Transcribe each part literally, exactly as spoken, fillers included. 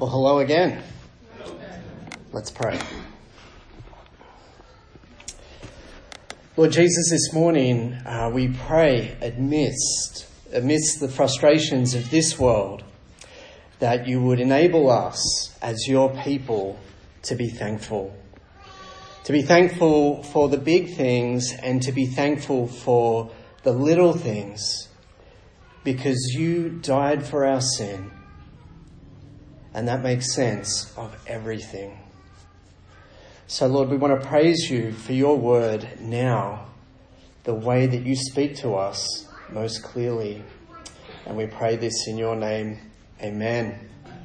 Well, hello again. Let's pray. Lord Jesus, this morning uh, we pray amidst, amidst the frustrations of this world that you would enable us as your people to be thankful. To be thankful for the big things and to be thankful for the little things, because you died for our sin. And that makes sense of everything. So, Lord, we want to praise you for your word now, the way that you speak to us most clearly. And we pray this in your name. Amen.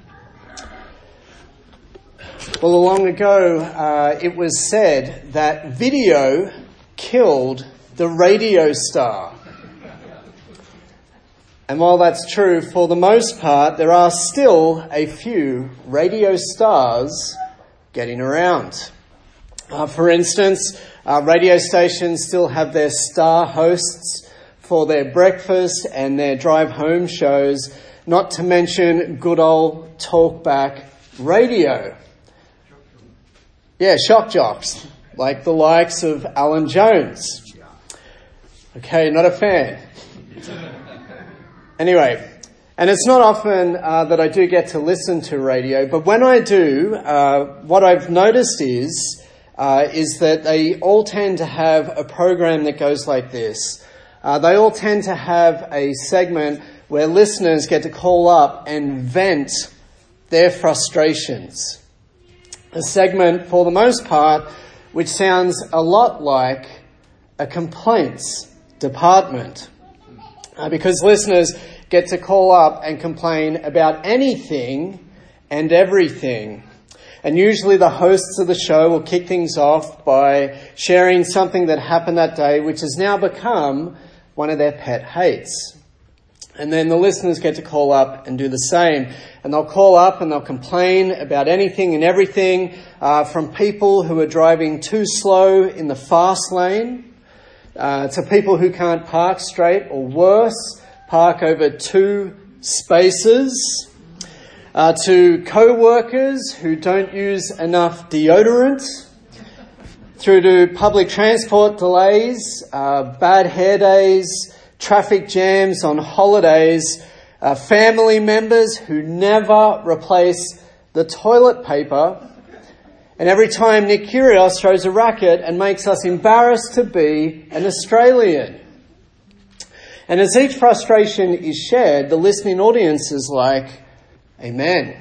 Well, long ago, uh, it was said that video killed the radio star. And while that's true, for the most part, there are still a few radio stars getting around. Uh, for instance, uh, radio stations still have their star hosts for their breakfast and their drive home shows, not to mention good old talkback radio. Yeah, shock jocks, like the likes of Alan Jones. Okay, not a fan. Anyway, and it's not often uh, that I do get to listen to radio, but when I do, uh, what I've noticed is uh, is that they all tend to have a program that goes like this. Uh, they all tend to have a segment where listeners get to call up and vent their frustrations. A segment, for the most part, which sounds a lot like a complaints department. Uh, because listeners get to call up and complain about anything and everything. And usually the hosts of the show will kick things off by sharing something that happened that day, which has now become one of their pet hates. And then the listeners get to call up and do the same. And they'll call up and they'll complain about anything and everything, uh, from people who are driving too slow in the fast lane, Uh, to people who can't park straight, or worse, park over two spaces, uh, to co-workers who don't use enough deodorant, through to public transport delays, uh, bad hair days, traffic jams on holidays, uh, family members who never replace the toilet paper. And every time Nick Kyrgios throws a racket and makes us embarrassed to be an Australian. And as each frustration is shared, the listening audience is like, amen.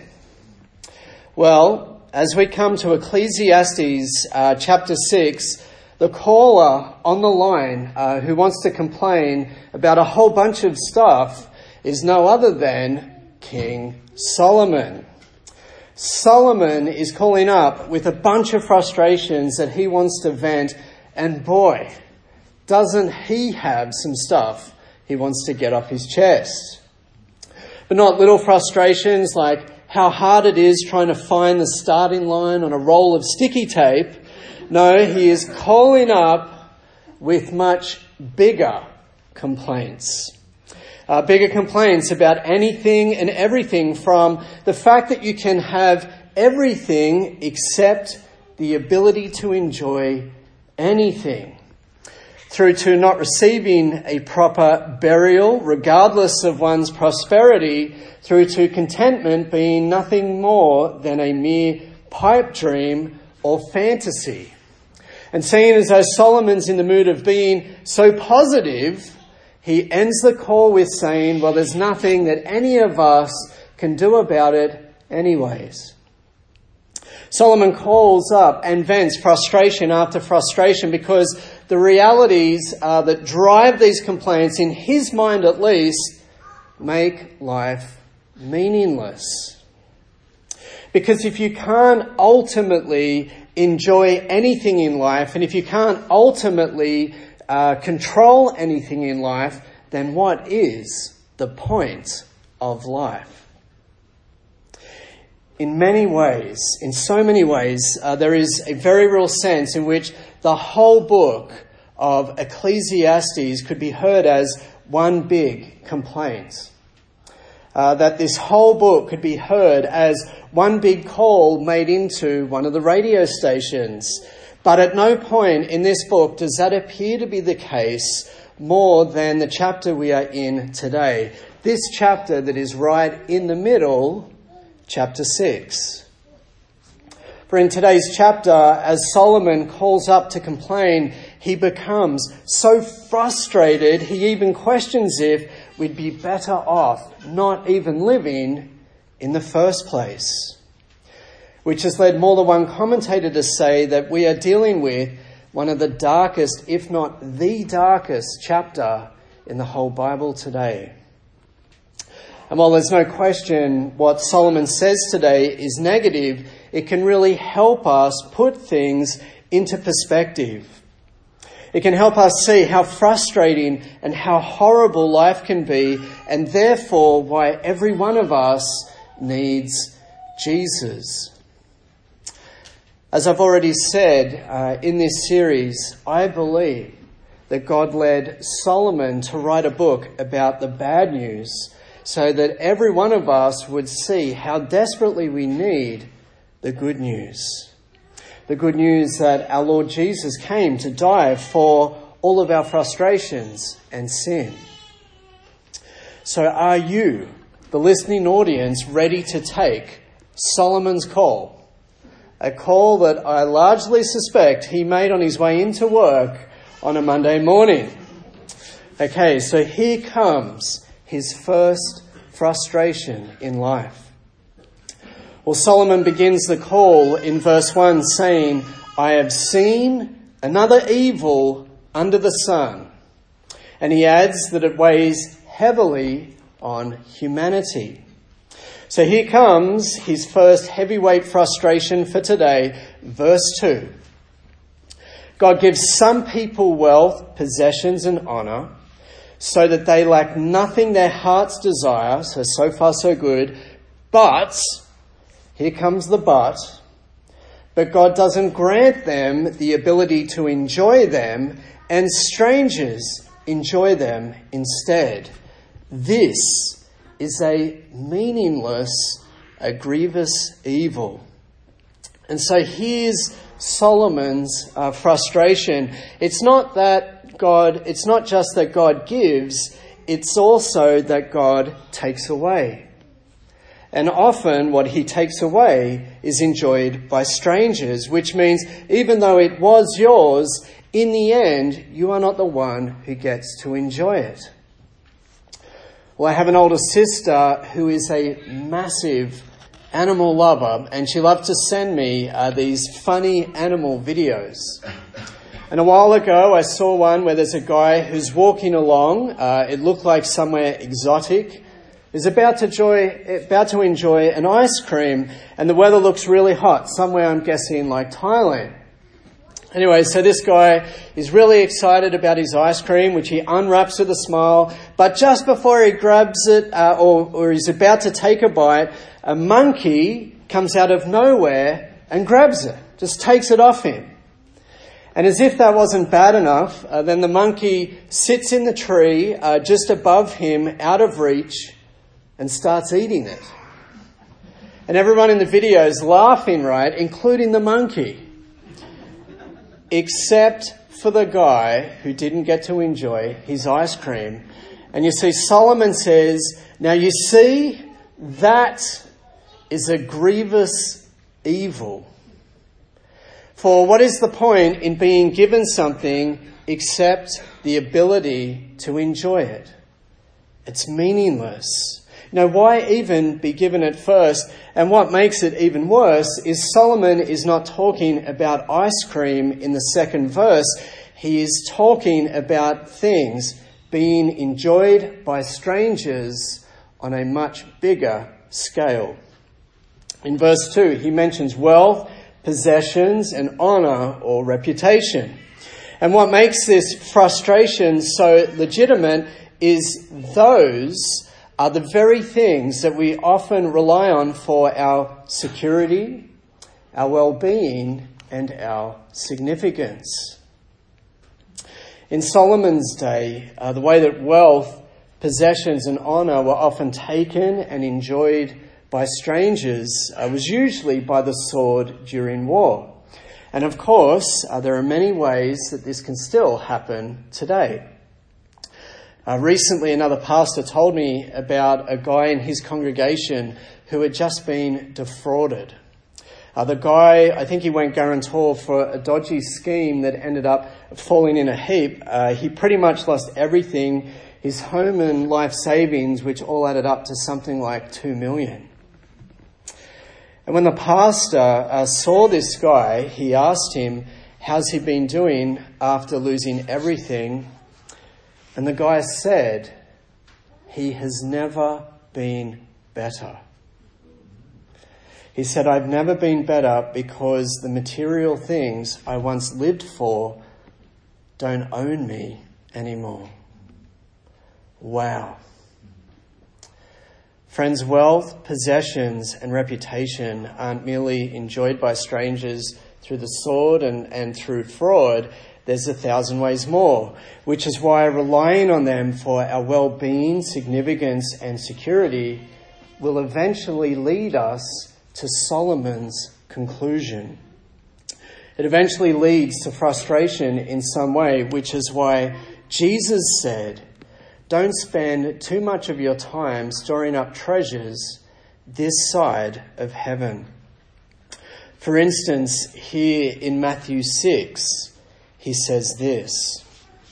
Well, as we come to Ecclesiastes uh, chapter six, the caller on the line uh, who wants to complain about a whole bunch of stuff is no other than King Solomon. Solomon is calling up with a bunch of frustrations that he wants to vent, and boy, doesn't he have some stuff he wants to get off his chest. But not little frustrations like how hard it is trying to find the starting line on a roll of sticky tape. No, he is calling up with much bigger complaints. Uh, bigger complaints about anything and everything, from the fact that you can have everything except the ability to enjoy anything, through to not receiving a proper burial regardless of one's prosperity, through to contentment being nothing more than a mere pipe dream or fantasy. And seeing as though Solomon's in the mood of being so positive, he ends the call with saying, well, there's nothing that any of us can do about it anyways. Solomon calls up and vents frustration after frustration, because the realities uh, that drive these complaints, in his mind at least, make life meaningless. Because if you can't ultimately enjoy anything in life, and if you can't ultimately Uh, control anything in life, then what is the point of life? In many ways, in so many ways, uh, there is a very real sense in which the whole book of Ecclesiastes could be heard as one big complaint. uh, that this whole book could be heard as one big call made into one of the radio stations. But at no point in this book does that appear to be the case more than the chapter we are in today. This chapter that is right in the middle, chapter six. For in today's chapter, as Solomon calls up to complain, he becomes so frustrated, he even questions if we'd be better off not even living in the first place. Which has led more than one commentator to say that we are dealing with one of the darkest, if not the darkest, chapter in the whole Bible today. And while there's no question what Solomon says today is negative, it can really help us put things into perspective. It can help us see how frustrating and how horrible life can be, and therefore why every one of us needs Jesus. As I've already said uh, in this series, I believe that God led Solomon to write a book about the bad news so that every one of us would see how desperately we need the good news. The good news that our Lord Jesus came to die for all of our frustrations and sin. So are you, the listening audience, ready to take Solomon's call? A call that I largely suspect he made on his way into work on a Monday morning. Okay, so here comes his first frustration in life. Well, Solomon begins the call in verse one saying, I have seen another evil under the sun. And he adds that it weighs heavily on humanity. So here comes his first heavyweight frustration for today, verse two. God gives some people wealth, possessions and honour, so that they lack nothing their hearts desire. So, so far so good. But, here comes the but, but God doesn't grant them the ability to enjoy them, and strangers enjoy them instead. This is a meaningless, a grievous evil. And so here's Solomon's uh, frustration. It's not that God, it's not just that God gives, it's also that God takes away. And often what he takes away is enjoyed by strangers, which means even though it was yours, in the end, you are not the one who gets to enjoy it. Well, I have an older sister who is a massive animal lover, and she loved to send me uh, these funny animal videos. And a while ago, I saw one where there's a guy who's walking along. Uh, it looked like somewhere exotic. He's about to enjoy, about to enjoy an ice cream, and the weather looks really hot. Somewhere, I'm guessing, like Thailand. Anyway, so this guy is really excited about his ice cream, which he unwraps with a smile. But just before he grabs it, uh, or, or he's about to take a bite, a monkey comes out of nowhere and grabs it, just takes it off him. And as if that wasn't bad enough, uh, then the monkey sits in the tree uh, just above him, out of reach, and starts eating it. And everyone in the video is laughing, right, including the monkey. Except for the guy who didn't get to enjoy his ice cream. And you see, Solomon says, now you see, that is a grievous evil. For what is the point in being given something except the ability to enjoy it? It's meaningless. Now, why even be given it first? And what makes it even worse is Solomon is not talking about ice cream in the second verse. He is talking about things being enjoyed by strangers on a much bigger scale. In verse two, he mentions wealth, possessions, and honour or reputation. And what makes this frustration so legitimate is those are the very things that we often rely on for our security, our well-being, and our significance. In Solomon's day, uh, the way that wealth, possessions and honour were often taken and enjoyed by strangers, uh, was usually by the sword during war. And of course, uh, there are many ways that this can still happen today. Uh, recently, another pastor told me about a guy in his congregation who had just been defrauded. Uh, the guy, I think he went guarantor for a dodgy scheme that ended up falling in a heap. Uh, he pretty much lost everything, his home and life savings, which all added up to something like two million. And when the pastor uh, saw this guy, he asked him, how's he been doing after losing everything? And the guy said, he has never been better. He said, I've never been better because the material things I once lived for don't own me anymore. Wow. Friends, wealth, possessions, and reputation aren't merely enjoyed by strangers through the sword and, and through fraud. There's a thousand ways more, which is why relying on them for our well-being, significance, and security will eventually lead us to Solomon's conclusion. It eventually leads to frustration in some way, which is why Jesus said, don't spend too much of your time storing up treasures this side of heaven. For instance, here in Matthew six, he says this,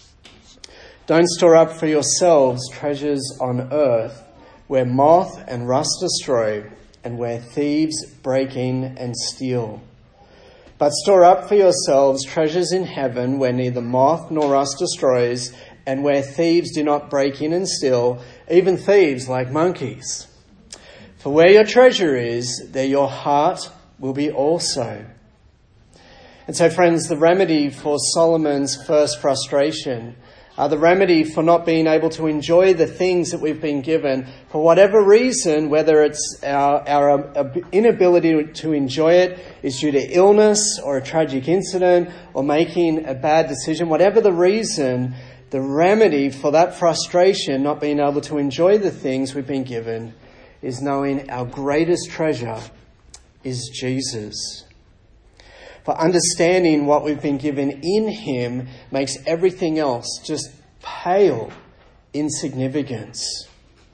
don't store up for yourselves treasures on earth where moth and rust destroy and where thieves break in and steal. But store up for yourselves treasures in heaven where neither moth nor rust destroys and where thieves do not break in and steal, even thieves like monkeys. For where your treasure is, there your heart will be also. And so, friends, the remedy for Solomon's first frustration, uh, the remedy for not being able to enjoy the things that we've been given, for whatever reason, whether it's our, our inability to enjoy it is due to illness or a tragic incident or making a bad decision, whatever the reason, the remedy for that frustration, not being able to enjoy the things we've been given, is knowing our greatest treasure is Jesus. For understanding what we've been given in him makes everything else just pale in significance.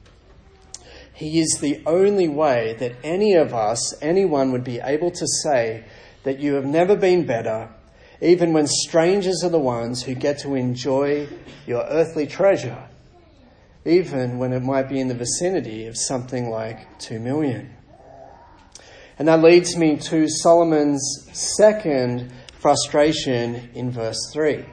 He is the only way that any of us, anyone would be able to say that you have never been better, even when strangers are the ones who get to enjoy your earthly treasure, even when it might be in the vicinity of something like two million. And that leads me to Solomon's second frustration in verse three.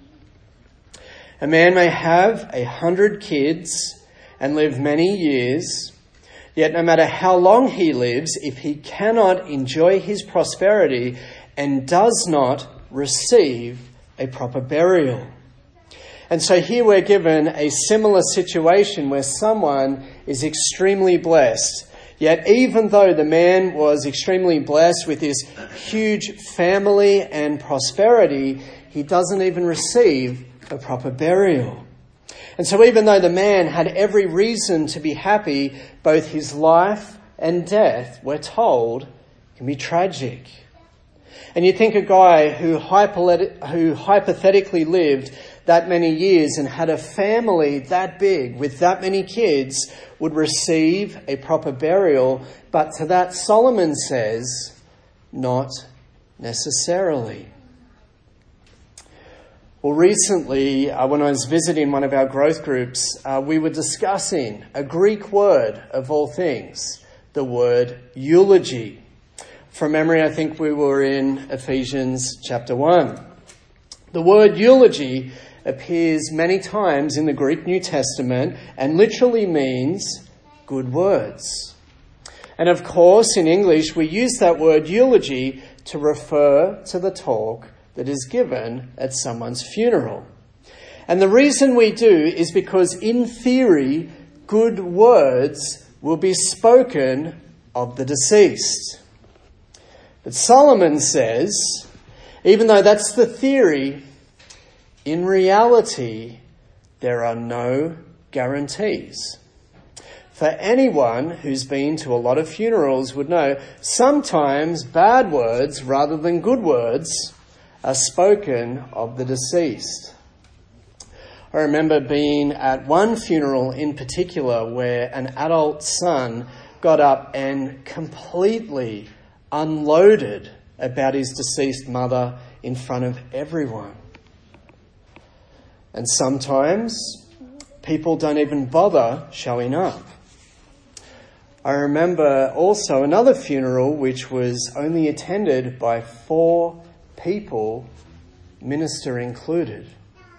A man may have a hundred kids and live many years, yet no matter how long he lives, if he cannot enjoy his prosperity and does not receive a proper burial. And so here we're given a similar situation where someone is extremely blessed. Yet even though the man was extremely blessed with this huge family and prosperity, he doesn't even receive a proper burial. And so even though the man had every reason to be happy, both his life and death, we're told, can be tragic. And you think a guy who, who hypothetically lived that many years and had a family that big with that many kids would receive a proper burial. But to that, Solomon says, not necessarily. Well, recently, uh, when I was visiting one of our growth groups, uh, we were discussing a Greek word of all things, the word eulogy. From memory, I think we were in Ephesians chapter one. The word eulogy appears many times in the Greek New Testament and literally means good words. And of course, in English, we use that word eulogy to refer to the talk that is given at someone's funeral. And the reason we do is because, in theory, good words will be spoken of the deceased. But Solomon says, even though that's the theory, in reality, there are no guarantees. For anyone who's been to a lot of funerals would know, sometimes bad words rather than good words are spoken of the deceased. I remember being at one funeral in particular where an adult son got up and completely unloaded about his deceased mother in front of everyone. And sometimes people don't even bother showing up. I remember also another funeral which was only attended by four people, minister included.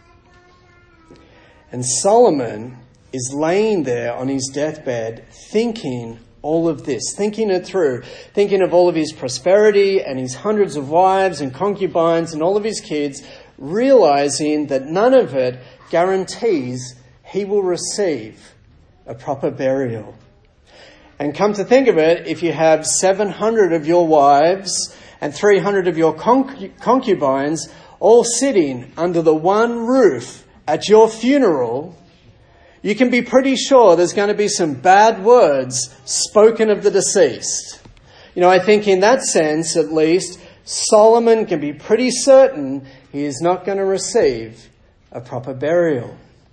And Solomon is laying there on his deathbed thinking all of this, thinking it through, thinking of all of his prosperity and his hundreds of wives and concubines and all of his kids, realizing that none of it guarantees he will receive a proper burial. And come to think of it, if you have seven hundred of your wives and three hundred of your conc- concubines all sitting under the one roof at your funeral, you can be pretty sure there's going to be some bad words spoken of the deceased. You know, I think in that sense, at least, Solomon can be pretty certain he is not going to receive a proper burial.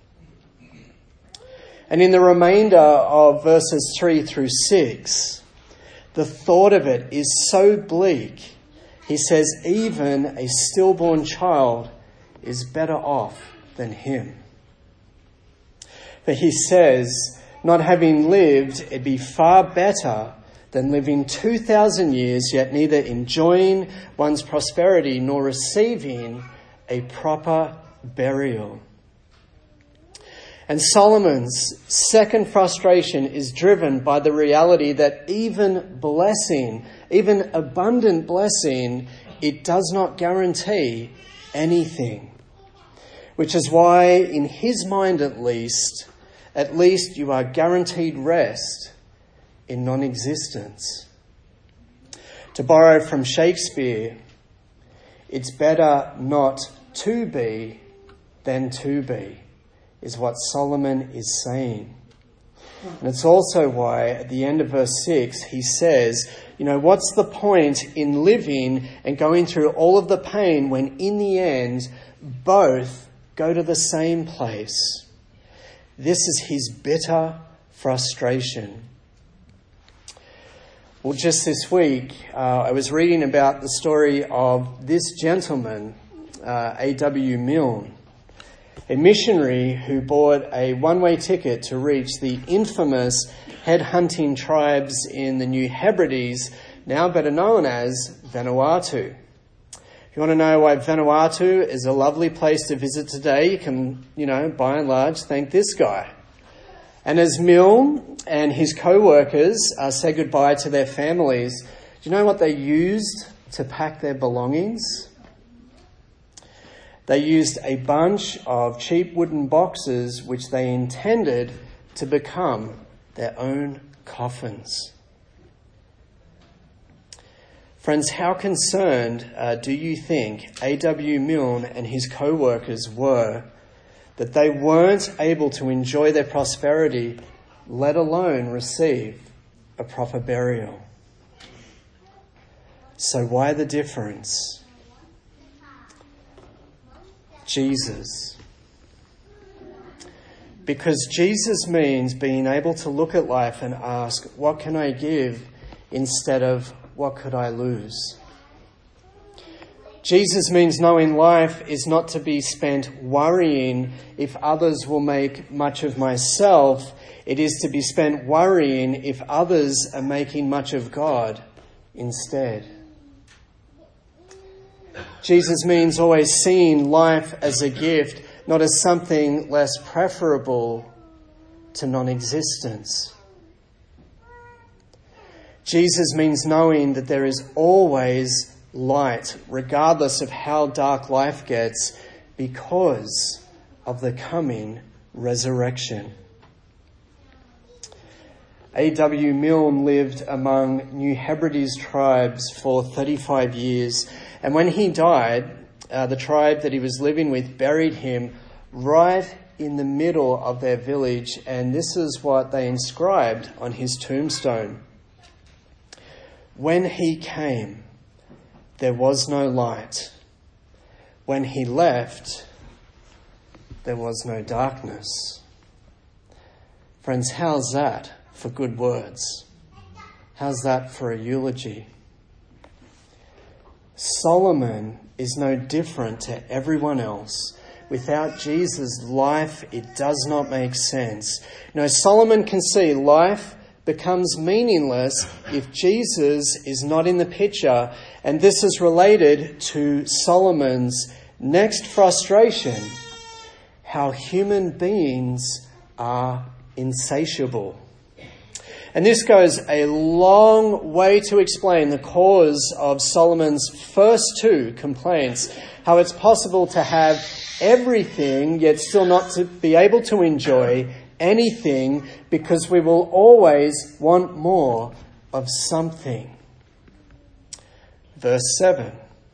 And in the remainder of verses three through six, the thought of it is so bleak. He says, even a stillborn child is better off than him. But he says, not having lived, it'd be far better than living two thousand years, yet neither enjoying one's prosperity nor receiving a proper burial. And Solomon's second frustration is driven by the reality that even blessing, even abundant blessing, it does not guarantee anything. Which is why, in his mind at least, at least you are guaranteed rest in non-existence. To borrow from Shakespeare, it's better not to be than to be, is what Solomon is saying. And it's also why at the end of verse six he says, you know, what's the point in living and going through all of the pain when in the end both go to the same place? This is his bitter frustration. Well, just this week, uh, I was reading about the story of this gentleman, uh, A W Milne, a missionary who bought a one-way ticket to reach the infamous head-hunting tribes in the New Hebrides, now better known as Vanuatu. If you want to know why Vanuatu is a lovely place to visit today, you can, you know, by and large, thank this guy. And as Milne and his co-workers uh, say goodbye to their families, do you know what they used to pack their belongings? They used a bunch of cheap wooden boxes which they intended to become their own coffins. Friends, how concerned uh, do you think A W Milne and his co-workers were that they weren't able to enjoy their prosperity, let alone receive a proper burial? So why the difference? Jesus. Because Jesus means being able to look at life and ask, what can I give, instead of what could I lose? Jesus means knowing life is not to be spent worrying if others will make much of myself. It is to be spent worrying if others are making much of God instead. Jesus means always seeing life as a gift, not as something less preferable to non-existence. Jesus means knowing that there is always light, regardless of how dark life gets, because of the coming resurrection. A W Milne lived among New Hebrides tribes for thirty-five years, and when he died, uh, the tribe that he was living with buried him right in the middle of their village, and this is what they inscribed on his tombstone. When he came, there was no light. When he left, there was no darkness. Friends, how's that for good words? How's that for a eulogy? Solomon is no different to everyone else. Without Jesus, life, it does not make sense. You know, Solomon can see life becomes meaningless if Jesus is not in the picture. And this is related to Solomon's next frustration: how human beings are insatiable. And this goes a long way to explain the cause of Solomon's first two complaints, how it's possible to have everything yet still not to be able to enjoy anything, because we will always want more of something. Verse seven.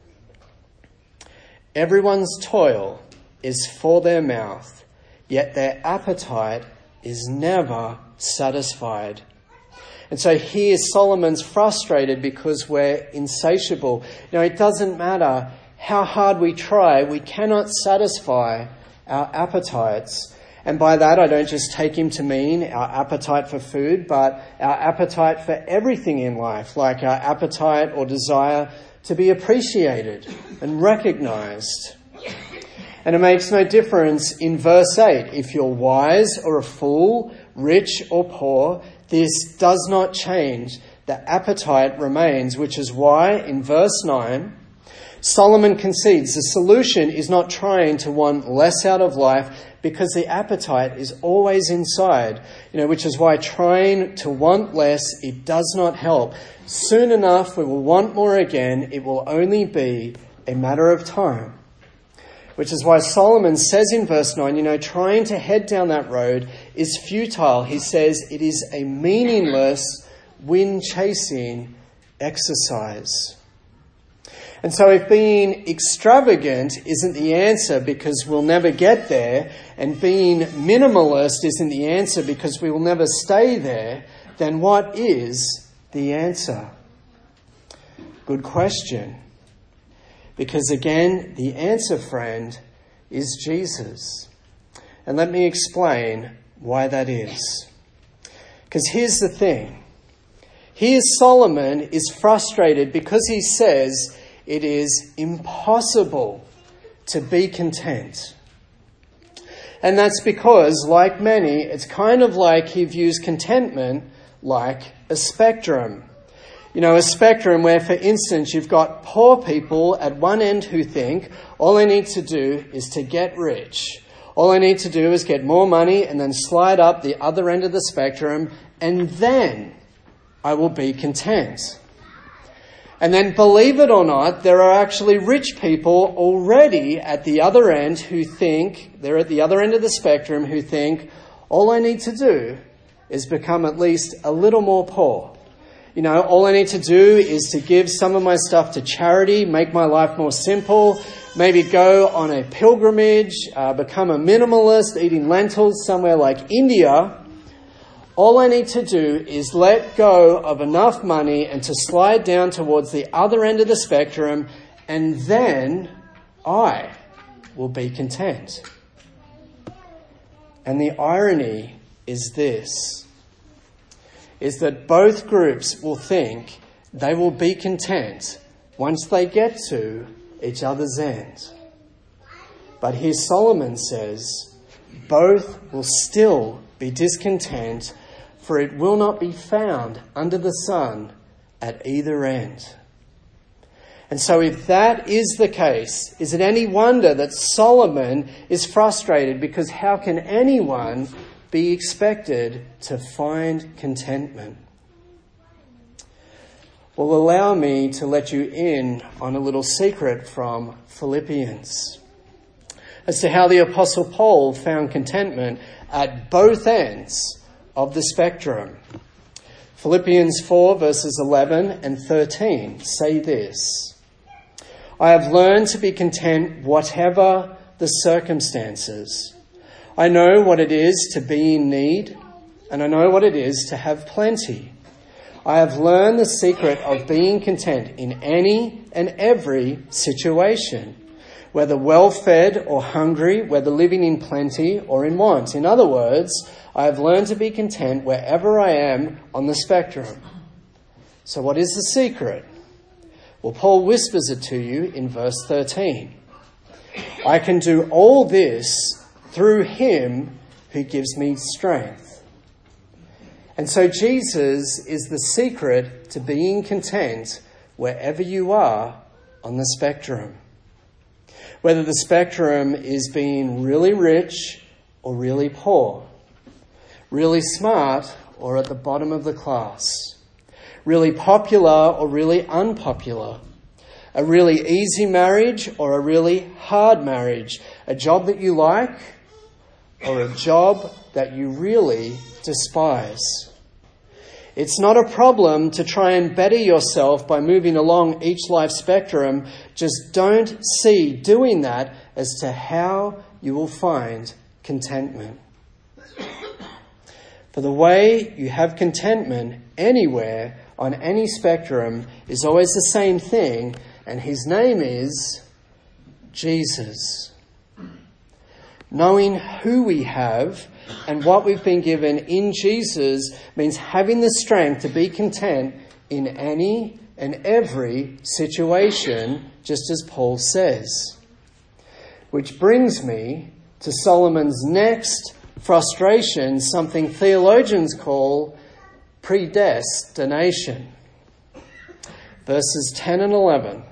Everyone's toil is for their mouth, yet their appetite is never satisfied. And so here Solomon's frustrated because we're insatiable. You know, it doesn't matter how hard we try, we cannot satisfy our appetites. And by that, I don't just take him to mean our appetite for food, but our appetite for everything in life, like our appetite or desire to be appreciated and recognized. And it makes no difference in verse eight. If you're wise or a fool, rich or poor, this does not change. The appetite remains, which is why in verse nine, Solomon concedes the solution is not trying to want less out of life, because the appetite is always inside, you know, which is why trying to want less, it does not help. Soon enough, we will want more again. It will only be a matter of time. Which is why Solomon says in verse nine, you know, trying to head down that road is futile. He says it is a meaningless, wind-chasing exercise. And so if being extravagant isn't the answer because we'll never get there, and being minimalist isn't the answer because we will never stay there, then what is the answer? Good question. Because again, the answer, friend, is Jesus. And let me explain why that is. Because here's the thing. Here Solomon is frustrated because he says it is impossible to be content. And that's because, like many, it's kind of like he views contentment like a spectrum. You know, a spectrum where, for instance, you've got poor people at one end who think, all I need to do is to get rich. All I need to do is get more money and then slide up the other end of the spectrum, and then I will be content. And then, believe it or not, there are actually rich people already at the other end who think, they're at the other end of the spectrum, who think, all I need to do is become at least a little more poor. You know, all I need to do is to give some of my stuff to charity, make my life more simple, maybe go on a pilgrimage, uh, become a minimalist, eating lentils somewhere like India. All I need to do is let go of enough money and to slide down towards the other end of the spectrum, and then I will be content. And the irony is this, is that both groups will think they will be content once they get to each other's end. But here Solomon says, both will still be discontent, for it will not be found under the sun at either end. And so if that is the case, is it any wonder that Solomon is frustrated? Because how can anyone be expected to find contentment? Well, allow me to let you in on a little secret from Philippians as to how the Apostle Paul found contentment at both ends of the spectrum. Philippians four verses eleven and thirteen say this: I have learned to be content whatever the circumstances. I know what it is to be in need, and I know what it is to have plenty. I have learned the secret of being content in any and every situation, whether well-fed or hungry, whether living in plenty or in want. In other words, I have learned to be content wherever I am on the spectrum. So what is the secret? Well, Paul whispers it to you in verse thirteen. I can do all this through him who gives me strength. And so Jesus is the secret to being content wherever you are on the spectrum. Whether the spectrum is being really rich or really poor, really smart or at the bottom of the class, really popular or really unpopular, a really easy marriage or a really hard marriage, a job that you like or a job that you really despise. It's not a problem to try and better yourself by moving along each life spectrum. Just don't see doing that as to how you will find contentment. For the way you have contentment anywhere on any spectrum is always the same thing, and his name is Jesus. Knowing who we have and what we've been given in Jesus means having the strength to be content in any and every situation, just as Paul says. Which brings me to Solomon's next frustration, something theologians call predestination. Verses ten and eleven.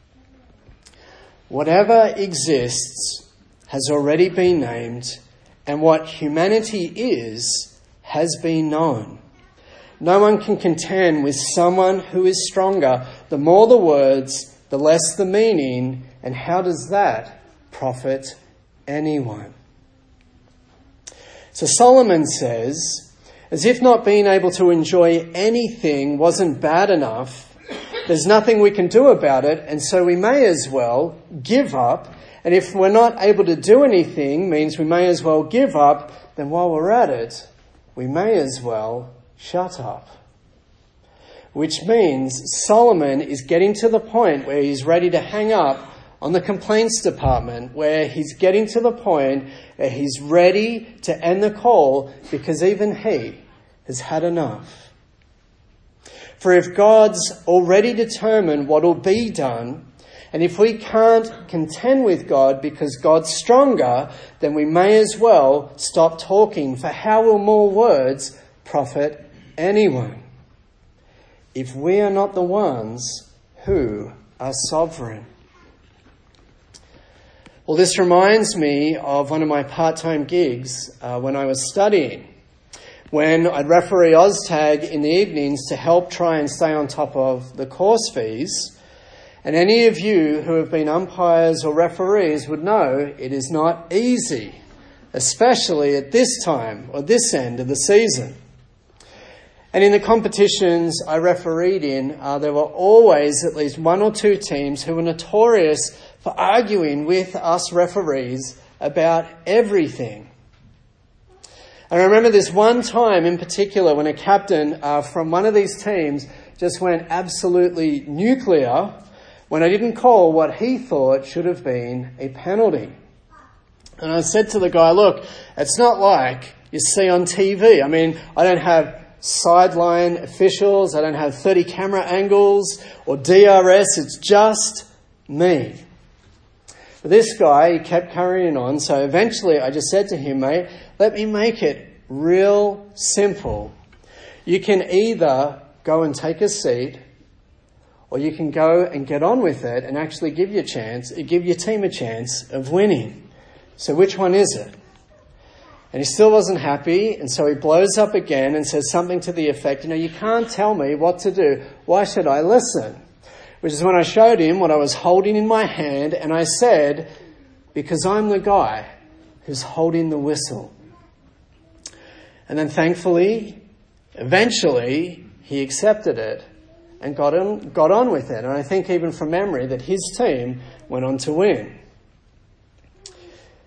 Whatever exists has already been named, and what humanity is has been known. No one can contend with someone who is stronger. The more the words, the less the meaning, and how does that profit anyone? So Solomon says, as if not being able to enjoy anything wasn't bad enough, there's nothing we can do about it, and so we may as well give up. And if we're not able to do anything, means we may as well give up, then while we're at it, we may as well shut up. Which means Solomon is getting to the point where he's ready to hang up on the complaints department, where he's getting to the point where he's ready to end the call because even he has had enough. For if God's already determined what will be done, and if we can't contend with God because God's stronger, then we may as well stop talking. For how will more words profit anyone if we are not the ones who are sovereign? Well, this reminds me of one of my part-time gigs uh, when I was studying, when I'd referee OzTag in the evenings to help try and stay on top of the course fees. And any of you who have been umpires or referees would know it is not easy, especially at this time or this end of the season. And in the competitions I refereed in, uh, there were always at least one or two teams who were notorious for arguing with us referees about everything. I remember this one time in particular when a captain uh, from one of these teams just went absolutely nuclear when I didn't call what he thought should have been a penalty. And I said to the guy, look, it's not like you see on T V. I mean, I don't have sideline officials, I don't have thirty camera angles or D R S, it's just me. But this guy, he kept carrying on, so eventually I just said to him, mate, let me make it real simple. You can either go and take a seat, or you can go and get on with it and actually give your chance, give your team a chance of winning. So which one is it? And he still wasn't happy, and so he blows up again and says something to the effect, you know, you can't tell me what to do. Why should I listen? Which is when I showed him what I was holding in my hand, and I said, because I'm the guy who's holding the whistle. And then thankfully, eventually, he accepted it and got on, got on with it. And I think even from memory that his team went on to win.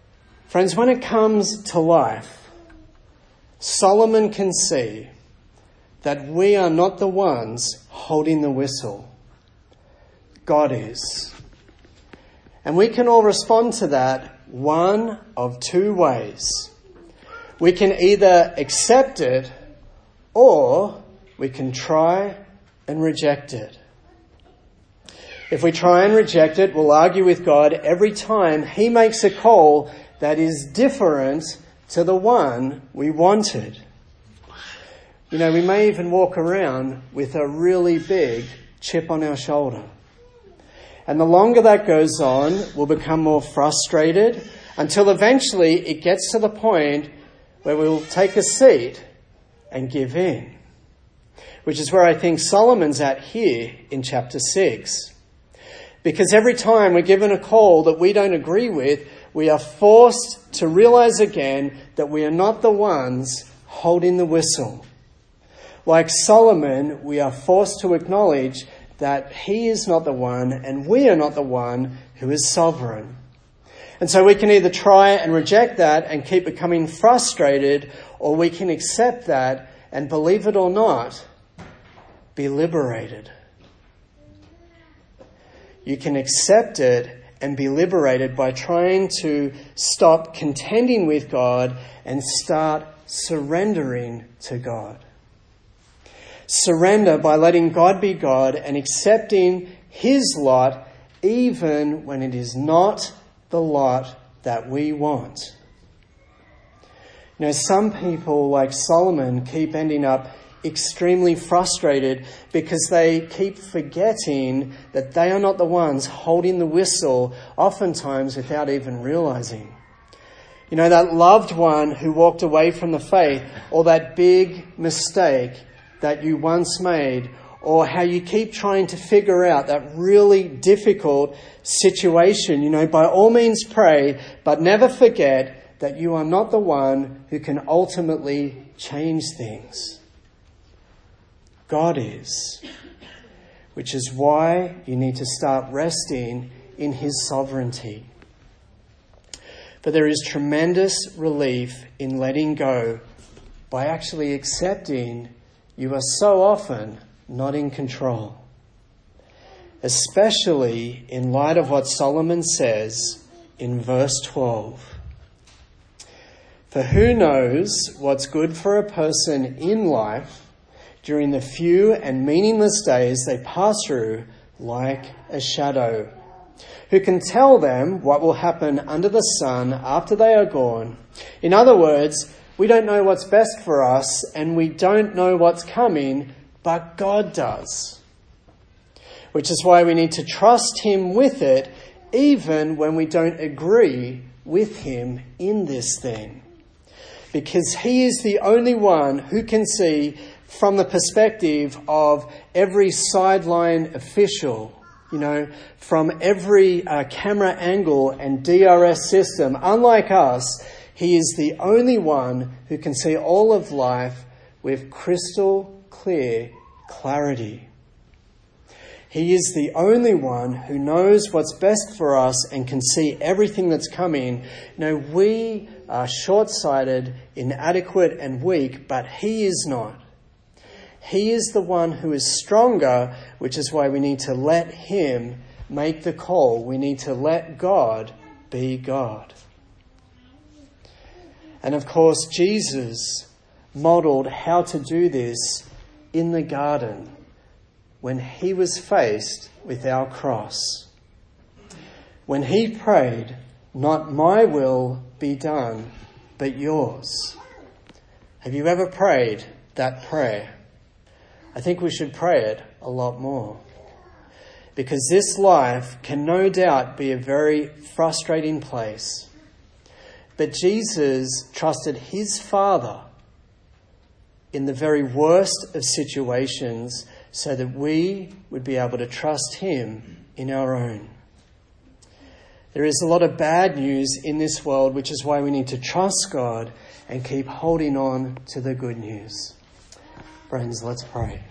Friends, when it comes to life, Solomon can see that we are not the ones holding the whistle. God is. And we can all respond to that one of two ways. We can either accept it or we can try and reject it. If we try and reject it, we'll argue with God every time he makes a call that is different to the one we wanted. You know, we may even walk around with a really big chip on our shoulder. And the longer that goes on, we'll become more frustrated until eventually it gets to the point where we'll take a seat and give in. Which is where I think Solomon's at here in chapter six. Because every time we're given a call that we don't agree with, we are forced to realize again that we are not the ones holding the whistle. Like Solomon, we are forced to acknowledge that he is not the one and we are not the one who is sovereign. And so we can either try and reject that and keep becoming frustrated, or we can accept that and, believe it or not, be liberated. You can accept it and be liberated by trying to stop contending with God and start surrendering to God. Surrender by letting God be God and accepting his lot even when it is not the lot that we want. You know, some people like Solomon keep ending up extremely frustrated because they keep forgetting that they are not the ones holding the whistle, oftentimes without even realizing. You know, that loved one who walked away from the faith, or that big mistake that you once made, or how you keep trying to figure out that really difficult situation. You know, by all means pray, but never forget that you are not the one who can ultimately change things. God is, which is why you need to start resting in his sovereignty. For there is tremendous relief in letting go by actually accepting you are so often not in control. Especially in light of what Solomon says in verse twelve. For who knows what's good for a person in life during the few and meaningless days they pass through like a shadow? Who can tell them what will happen under the sun after they are gone? In other words, we don't know what's best for us and we don't know what's coming, but God does. Which is why we need to trust him with it, even when we don't agree with him in this thing. Because he is the only one who can see from the perspective of every sideline official, you know, from every uh, camera angle and D R S system. Unlike us, he is the only one who can see all of life with crystal clear clarity. He is the only one who knows what's best for us and can see everything that's coming. No, we are short-sighted, inadequate and weak, but he is not. He is the one who is stronger, which is why we need to let him make the call. We need to let God be God. And of course, Jesus modeled how to do this in the garden when he was faced with our cross. When he prayed, "Not my will be done, but yours." Have you ever prayed that prayer? I think we should pray it a lot more. Because this life can no doubt be a very frustrating place. But Jesus trusted his Father in the very worst of situations so that we would be able to trust him in our own. There is a lot of bad news in this world, which is why we need to trust God and keep holding on to the good news. Friends, let's pray.